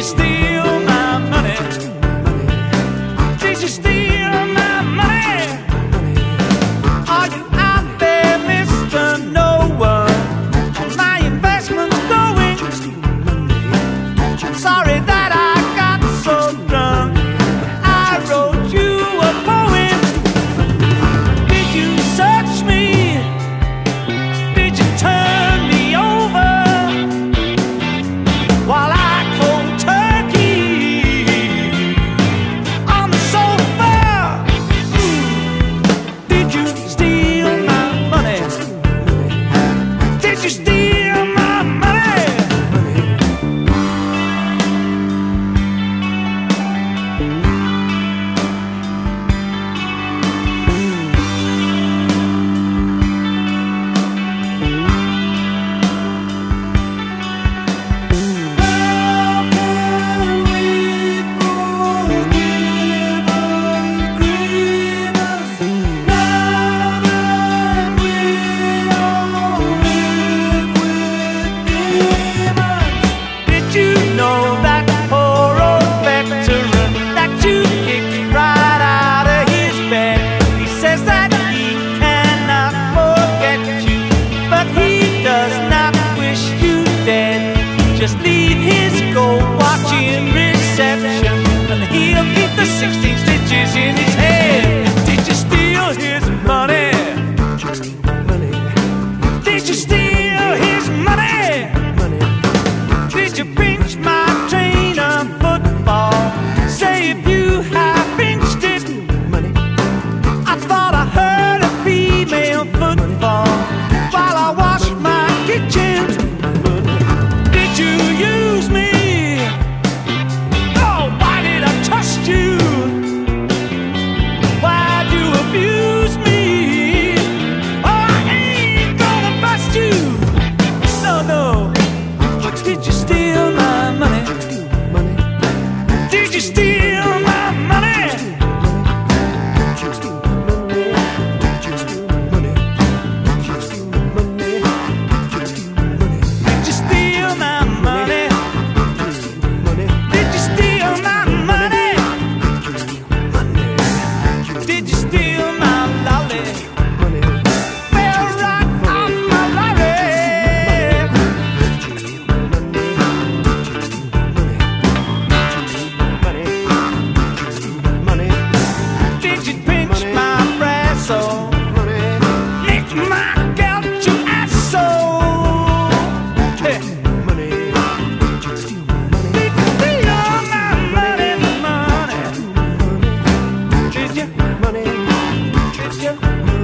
steal my money? Did you steal my money? Are you out there, Mr. No One? Are my investments going? Sorry that I got so drunk. I wrote you a poem. Did you search me? Did you turn me over while I cold turkey on the sofa? Did you steal my money? Did you steal my money? Did you know that poor old veteran that you kicked right out of his bed? He says that he cannot forget you, but he does not wish you dead. Just leave his gold watch in reception, and he'll keep the 16 stitches in his head. Did you steal his money? Did you steal his money? Did you pinch my train of football? Say if you have pinched it. I thought I heard a female footfall while I washed my kitchen. Did you use me? Oh, why did I trust you? Why'd you abuse me? Oh, I ain't gonna bust you. No, no. But did you steal my money? Did you steal my money? Did you steal my money? Did you steal my money? Did you steal my lolly? Fell right off my lorry. Did you pinch my brasso? Lick my gouty asshole? Hey. Did you steal my money? Did you? Did you? Did you?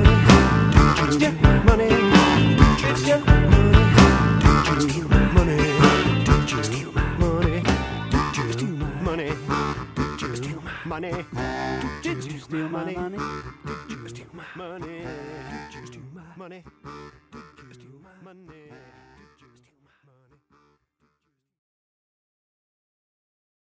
Money. Did you steal my money? Did you steal my money? Did you steal my money? Did you steal my money?